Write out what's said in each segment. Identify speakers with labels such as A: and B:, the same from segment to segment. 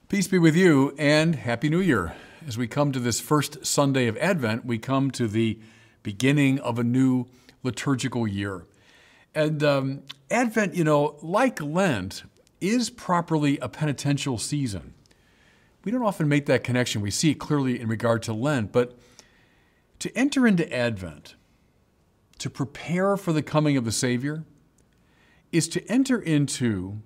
A: Peace be with you and Happy New Year. As we come to this first Sunday of Advent, we come to the beginning of a new liturgical year. And Advent, like Lent, is properly a penitential season. We don't often make that connection. We see it clearly in regard to Lent, but to enter into Advent, to prepare for the coming of the Savior, is to enter into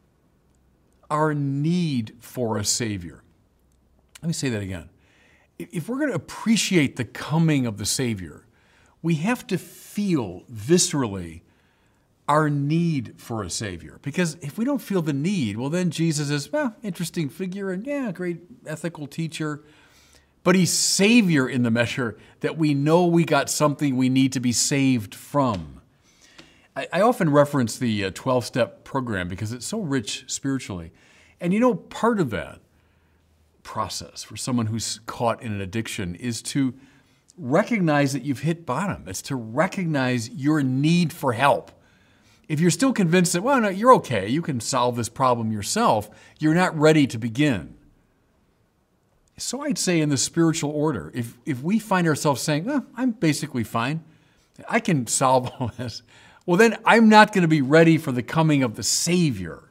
A: our need for a Savior. Let me say that again. If we're going to appreciate the coming of the Savior, we have to feel viscerally our need for a Savior. Because if we don't feel the need, well, then Jesus is, interesting figure and great ethical teacher, but he's Savior in the measure that we know we got something we need to be saved from. I often reference the 12-step program because it's so rich spiritually. And part of that process for someone who's caught in an addiction is to recognize that you've hit bottom. It's to recognize your need for help. If you're still convinced that, no, you're okay, you can solve this problem yourself, you're not ready to begin. So I'd say in the spiritual order, if we find ourselves saying, I'm basically fine, I can solve all this, well, then I'm not going to be ready for the coming of the Savior.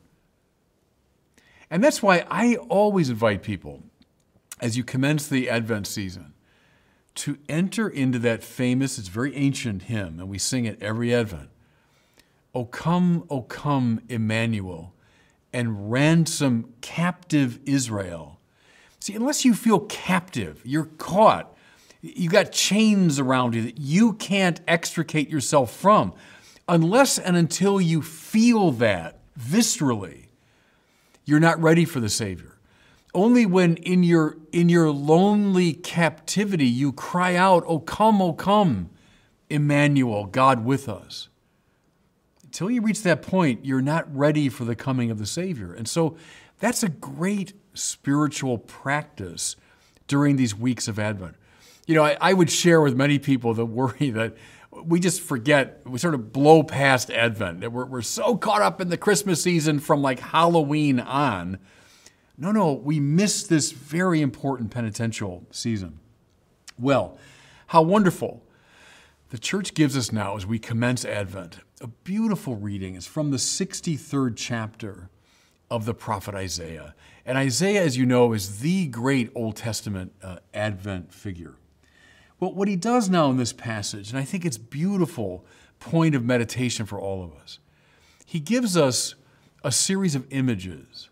A: And that's why I always invite people, as you commence the Advent season, to enter into that famous, it's very ancient hymn, and we sing it every Advent. O come, Emmanuel, and ransom captive Israel. See, unless you feel captive, you're caught, you got chains around you that you can't extricate yourself from. Unless and until you feel that viscerally, you're not ready for the Savior. Only when in your lonely captivity you cry out, O come, Emmanuel, God with us. Until you reach that point, you're not ready for the coming of the Savior. And so that's a great spiritual practice during these weeks of Advent. I would share with many people the worry that we just forget, we sort of blow past Advent, that we're so caught up in the Christmas season from like Halloween on. No, we miss this very important penitential season. Well, how wonderful. The church gives us now, as we commence Advent, a beautiful reading. It's from the 63rd chapter of the prophet Isaiah. And Isaiah, as you know, is the great Old Testament Advent figure. Well, what he does now in this passage, and I think it's a beautiful point of meditation for all of us, he gives us a series of images,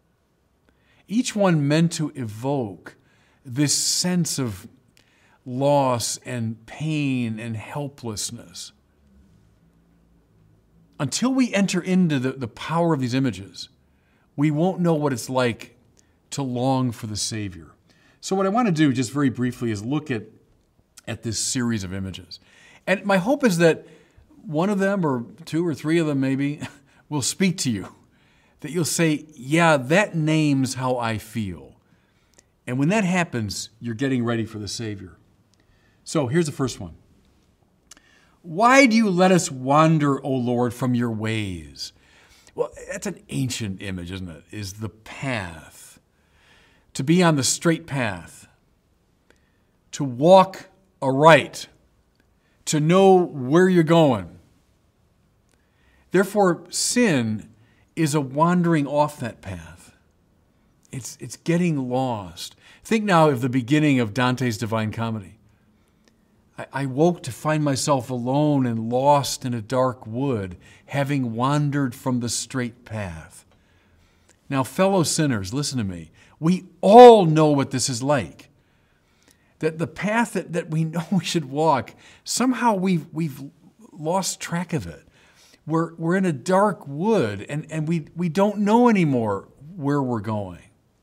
A: each one meant to evoke this sense of loss and pain and helplessness. Until we enter into the power of these images, we won't know what it's like to long for the Savior. So what I want to do just very briefly is look at this series of images. And my hope is that one of them, or two or three of them maybe, will speak to you. That you'll say, that names how I feel. And when that happens, you're getting ready for the Savior. So here's the first one. Why do you let us wander, O Lord, from your ways? Well, that's an ancient image, isn't it? Is the path. To be on the straight path. To walk aright. To know where you're going. Therefore, sin is a wandering off that path. It's getting lost. Think now of the beginning of Dante's Divine Comedy. I woke to find myself alone and lost in a dark wood, having wandered from the straight path. Now, fellow sinners, listen to me. We all know what this is like. That the path that we know we should walk, somehow we've lost track of it. We're in a dark wood and we don't know anymore where we're going.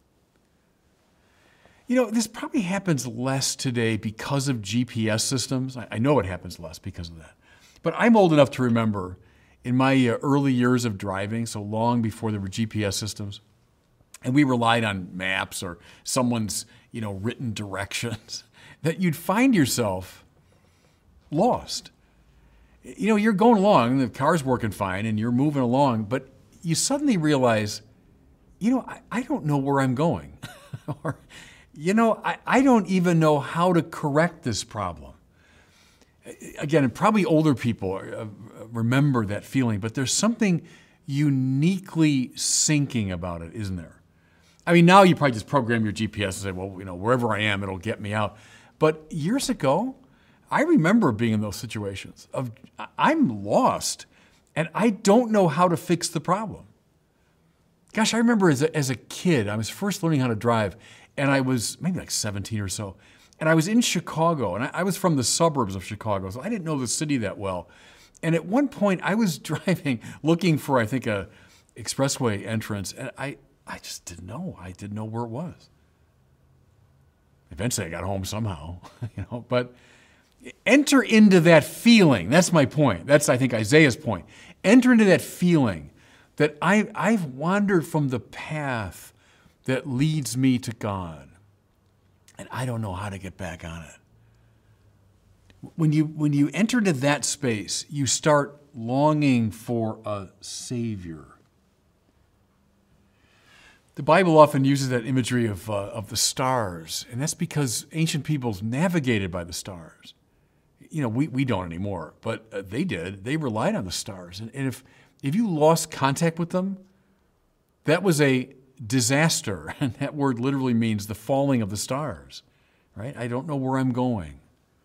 A: This probably happens less today because of GPS systems. I know it happens less because of that. But I'm old enough to remember in my early years of driving, so long before there were GPS systems, and we relied on maps or someone's, written directions, that you'd find yourself lost. You're going along, the car's working fine, and you're moving along, but you suddenly realize I don't know where I'm going. Or, I don't even know how to correct this problem. Again, probably older people remember that feeling, but there's something uniquely sinking about it, isn't there? I mean, now you probably just program your GPS and say, well, wherever I am, it'll get me out. But years ago, I remember being in those situations of I'm lost and I don't know how to fix the problem. Gosh, I remember as a kid, I was first learning how to drive, and I was maybe like 17 or so, and I was in Chicago, and I was from the suburbs of Chicago, so I didn't know the city that well. And at one point, I was driving, looking for, I think, a expressway entrance, and I just didn't know. I didn't know where it was. Eventually, I got home somehow, but enter into that feeling. That's my point. That's, I think, Isaiah's point. Enter into that feeling that I've wandered from the path that leads me to God, and I don't know how to get back on it. When you enter into that space, you start longing for a Savior. The Bible often uses that imagery of the stars, and that's because ancient peoples navigated by the stars. We don't anymore, but they did. They relied on the stars, and if you lost contact with them, that was a disaster, and that word literally means the falling of the stars, right? I don't know where I'm going.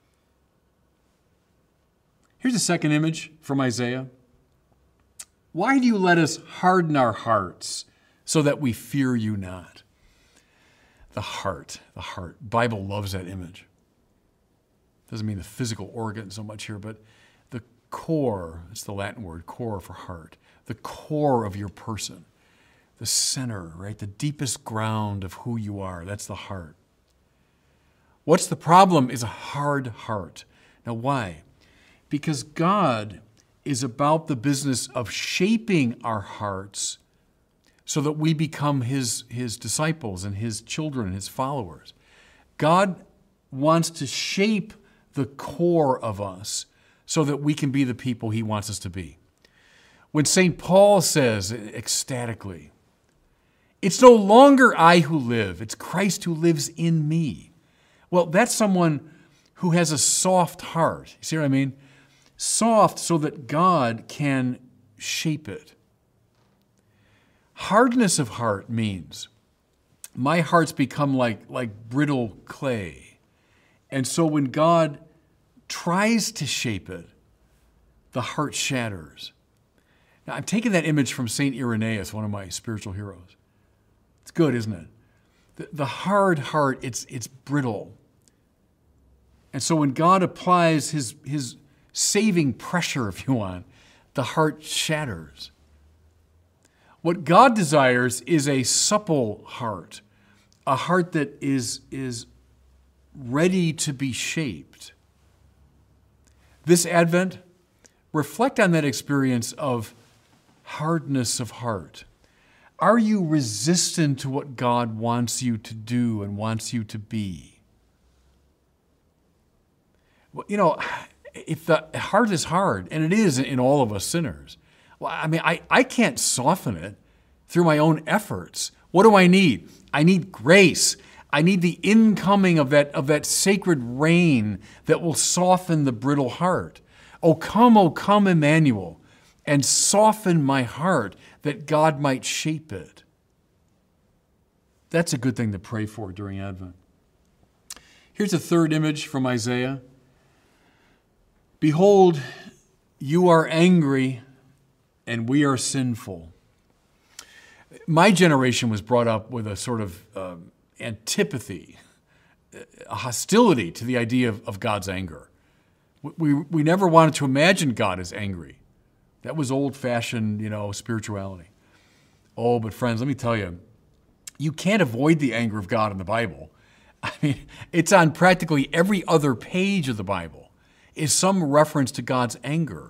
A: Here's a second image from Isaiah. Why do you let us harden our hearts so that we fear you not? The heart. Bible loves that image. Doesn't mean the physical organ so much here, but the core, it's the Latin word, core for heart, the core of your person, the center, right? The deepest ground of who you are, that's the heart. What's the problem is a hard heart. Now, why? Because God is about the business of shaping our hearts so that we become His disciples and His children, His followers. God wants to shape the core of us so that we can be the people He wants us to be. When St. Paul says ecstatically, it's no longer I who live, it's Christ who lives in me. Well, that's someone who has a soft heart. You see what I mean? Soft so that God can shape it. Hardness of heart means my heart's become like brittle clay. And so when God tries to shape it, the heart shatters. Now, I'm taking that image from St. Irenaeus, one of my spiritual heroes. It's good, isn't it? The hard heart, it's brittle. And so when God applies his saving pressure, if you want, the heart shatters. What God desires is a supple heart, a heart that is ready to be shaped. This Advent, reflect on that experience of hardness of heart. Are you resistant to what God wants you to do and wants you to be? Well, if the heart is hard, and it is in all of us sinners, well, I mean, I can't soften it through my own efforts. What do I need? I need grace. I need the incoming of that sacred rain that will soften the brittle heart. O come, Emmanuel, and soften my heart that God might shape it. That's a good thing to pray for during Advent. Here's a third image from Isaiah. Behold, you are angry, and we are sinful. My generation was brought up with a sort of antipathy, a hostility to the idea of God's anger. We never wanted to imagine God as angry. That was old-fashioned, spirituality. Oh, but friends, let me tell you, you can't avoid the anger of God in the Bible. I mean, it's on practically every other page of the Bible is some reference to God's anger.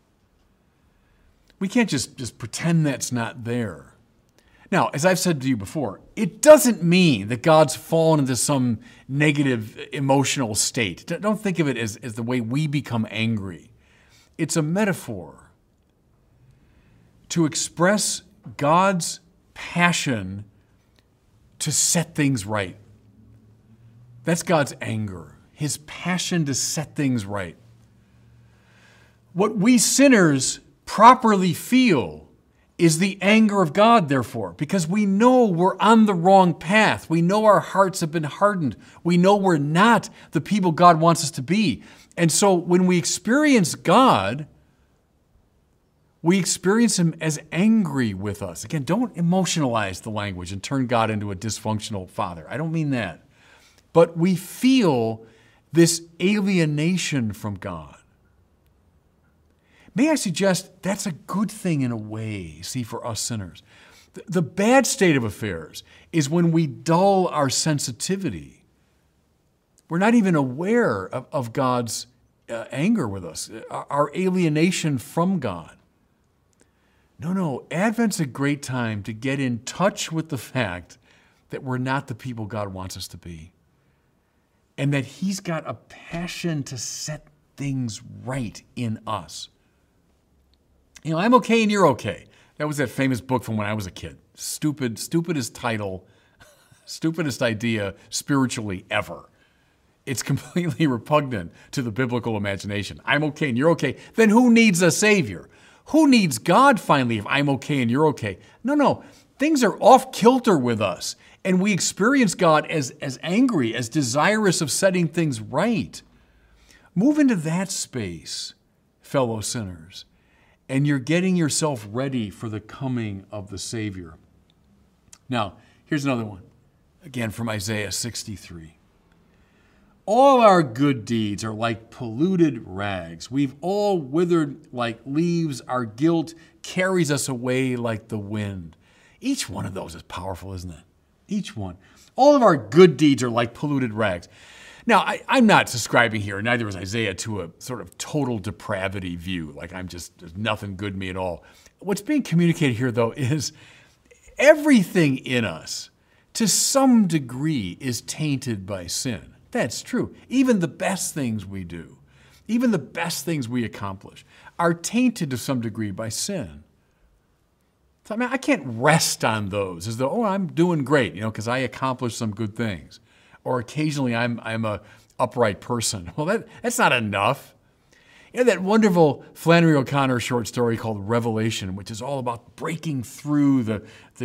A: We can't just pretend that's not there. Now, as I've said to you before, it doesn't mean that God's fallen into some negative emotional state. Don't think of it as the way we become angry. It's a metaphor to express God's passion to set things right. That's God's anger, his passion to set things right. What we sinners properly feel is the anger of God, therefore, because we know we're on the wrong path. We know our hearts have been hardened. We know we're not the people God wants us to be. And so when we experience God, we experience him as angry with us. Again, don't emotionalize the language and turn God into a dysfunctional father. I don't mean that. But we feel this alienation from God. May I suggest that's a good thing in a way, see, for us sinners. The bad state of affairs is when we dull our sensitivity. We're not even aware of God's anger with us, our alienation from God. No, Advent's a great time to get in touch with the fact that we're not the people God wants us to be, and that he's got a passion to set things right in us. You know, I'm okay and you're okay. That was that famous book from when I was a kid. Stupidest title, stupidest idea spiritually ever. It's completely repugnant to the biblical imagination. I'm okay and you're okay. Then who needs a savior? Who needs God finally if I'm okay and you're okay? No. Things are off kilter with us. And we experience God as angry, as desirous of setting things right. Move into that space, fellow sinners, and you're getting yourself ready for the coming of the Savior. Now, here's another one, again from Isaiah 63. All our good deeds are like polluted rags. We've all withered like leaves. Our guilt carries us away like the wind. Each one of those is powerful, isn't it? Each one. All of our good deeds are like polluted rags. Now, I'm not subscribing here, neither is Isaiah, to a sort of total depravity view, like there's nothing good in me at all. What's being communicated here, though, is everything in us, to some degree, is tainted by sin. That's true. Even the best things we do, even the best things we accomplish, are tainted to some degree by sin. So, I can't rest on those as though, I'm doing great, because I accomplished some good things. Or occasionally I'm a upright person. Well, that's not enough. That wonderful Flannery O'Connor short story called Revelation, which is all about breaking through the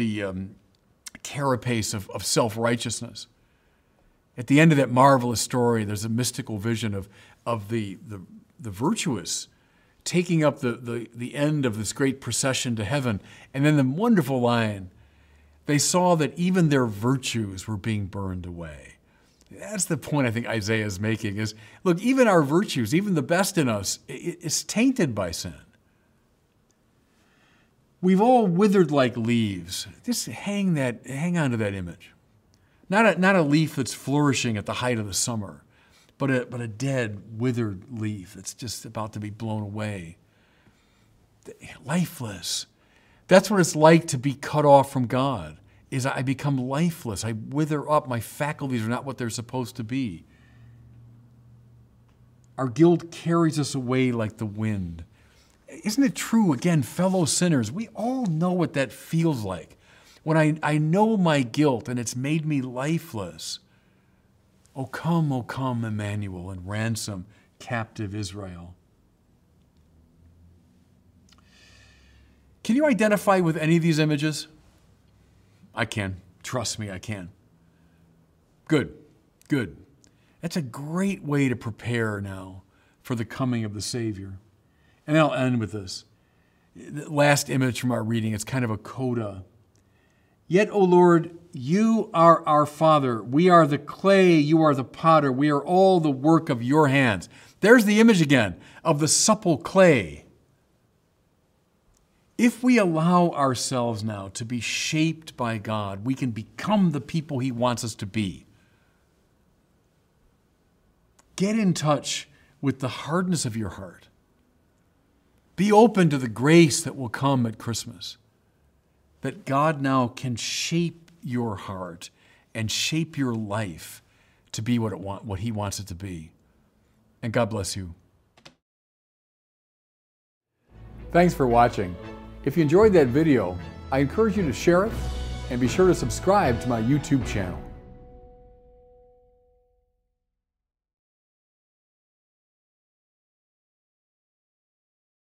A: carapace of self-righteousness. At the end of that marvelous story, there's a mystical vision of the virtuous taking up the end of this great procession to heaven. And then the wonderful line, they saw that even their virtues were being burned away. That's the point I think Isaiah is making is, look, even our virtues, even the best in us, is tainted by sin. We've all withered like leaves. Just hang on to that image. Not a leaf that's flourishing at the height of the summer, but a dead, withered leaf that's just about to be blown away. Lifeless. That's what it's like to be cut off from God. Is I become lifeless. I wither up. My faculties are not what they're supposed to be. Our guilt carries us away like the wind. Isn't it true, again, fellow sinners? We all know what that feels like. When I know my guilt and it's made me lifeless. O come, Emmanuel, and ransom captive Israel. Can you identify with any of these images? I can. Trust me, I can. Good. That's a great way to prepare now for the coming of the Savior. And I'll end with this. The last image from our reading, it's kind of a coda. Yet, O Lord, you are our Father. We are the clay, you are the potter. We are all the work of your hands. There's the image again of the supple clay. If we allow ourselves now to be shaped by God, we can become the people he wants us to be. Get in touch with the hardness of your heart. Be open to the grace that will come at Christmas, that God now can shape your heart and shape your life to be what he wants it to be. And God bless you. Thanks for watching. If you enjoyed that video, I encourage you to share it and be sure to subscribe to my YouTube channel.